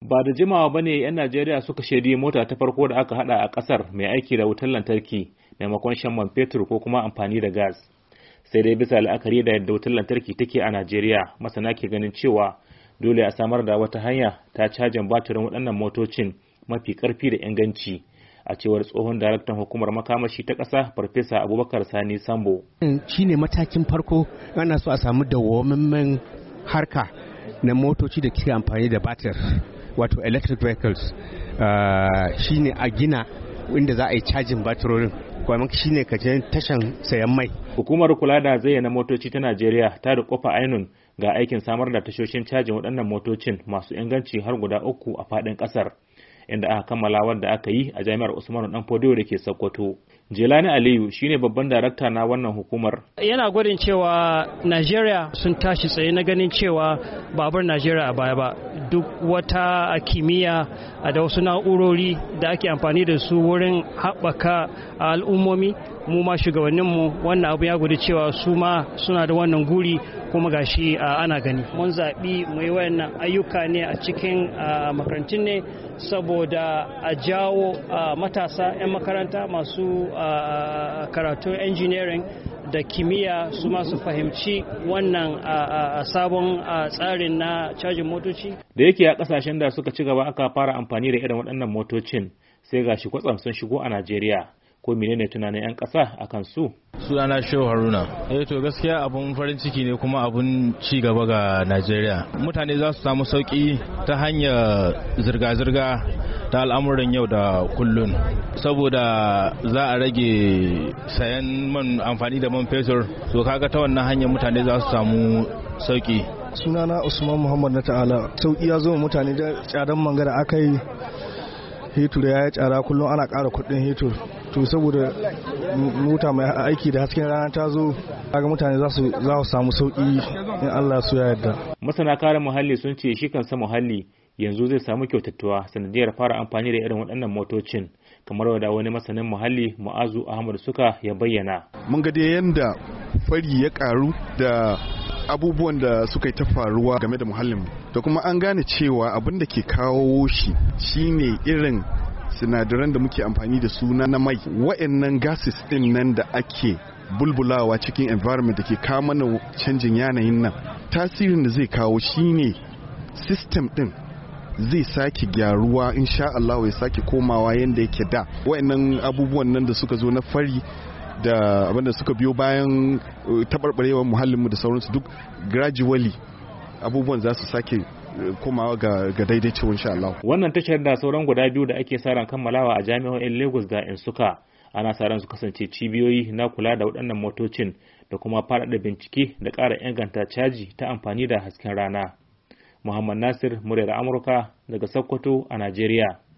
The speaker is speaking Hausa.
Ba da jimawa ba ne 'yan Najeriya suka shaidi mota ta farko da aka hada a kasar mai aiki da wutar lantarki maimakon shan man fetur ko kuma amfani da gas. Sai dai bisa la'akari da yadda wutar lantarki take a Najeriya, masana ke ganin cewa dole a samar da wata hanya ta cajin batirin waɗannan motocin mafi ƙarfi da inganci. A cewar tsohon daraktan hukumar makamashi ta ƙasa Farfesa Abubakar Sani Sambo. Shi ne matakin farko ana so a samu dawwammamen harka na motoci da ke amfani da batir, wato electric vehicles. Shi ne a gina inda za a yi cajin batirorin, kuma shi ne kaje tashan sayan mai. Hukumar kula da zayyana motoci ta Najeriya ta da kofa ainun ga aikin samar da tashoshin cajin waɗannan motocin masu inganci har guda 3 a faɗin ƙasar, inda aka kammala wanda aka yi a jami'ar Usmanu Danfodiyo da ke Sokoto. Jelani Aliyu shine babban darakta na wannan hukumar. Yana gwadin cewa Najeriya sun tashi tsaye na ganin cewa babar Najeriya a baya ba. Duk wata kimiyya da wasu na'urori da ake amfani da su wurin haɓaka al'ummomi, mu ma shugabanninmu wannan abu ya gudu cewa su ma suna da wannan guri, kuma gashi ana gani. Mun zaɓi mu yi wayannan ayyuka ne a cikin makarantun ne saboda a jawo matasa 'yan makaranta masu karatun engineering da kimiyya su masu fahimci wannan sabon tsarin na cajin motoci. Da yake a kasashen da suka ci gaba aka fara amfani da irin waɗannan motocin, sai gashi kwatsam sun shigo a Najeriya. Ko menene tunanin 'yan ƙasa akan su? Sunana Shehu Haruna. To gaskiya abun farin ciki ne kuma abun ci gaba ga Najeriya. Mutane za su samu sauki ta hanyar zirga-zirga ta al'amuran yau da kullun, saboda za a rage sayan man amfani da man fetur, so kaga ta wannan hanyar mutane za su samu sauki. Sunana Usman Muhammad na ta'ala. Sauki ya zo mutane da tsadan manga da aka yi, hetur ya yi tsara, kullum ana ƙara kuɗin hetur. To saboda mota mai aiki da hasken rana ta zo, kaga mutane za su samu sauki in Allah su ya yarda. Masana kare muhalli sun ce shi kansa muhalli yanzu zai samu kyautatuwa sanadiyar fara amfani da irin waɗannan motocin, kamar da wani masanin muhalli Mu'azu Ahmad Suka ya bayyana. Mun ga dai yanda fari ya karu da abubuwan da suka yi ta faruwa game da muhallinmu, da kuma an gane cewa abin da ke kawo shi shine irin sinadaran da muke amfani da su na mai. Wa'annan gases din nan da ake bulbulawa cikin environment da ke kawo mana canjin yanayin nan, tasirin da zai kawo shine system din zai sake gyaruwa, insha Allah ya sake komawa yanda yake da. Wa'annan abubuwan nan da suka zo na fari da abinda suka biyo bayan taɓarɓarewar muhallinmu da sauransu, duk gradually abubuwan za su sake komawa ga daidaicewa insha Allah. Wannan tashar da sauran guda biyu da ake sa ran kammalawa a jami'o'in Lagos da Nsukka, ana sa ran su kasance cibiyoyi na kula da waɗannan motocin da kuma faɗaɗa bincike da ƙara inganta caji ta amfani da hasken rana. Muhammad Nasir, muryar Amurka daga Sokoto a Najeriya.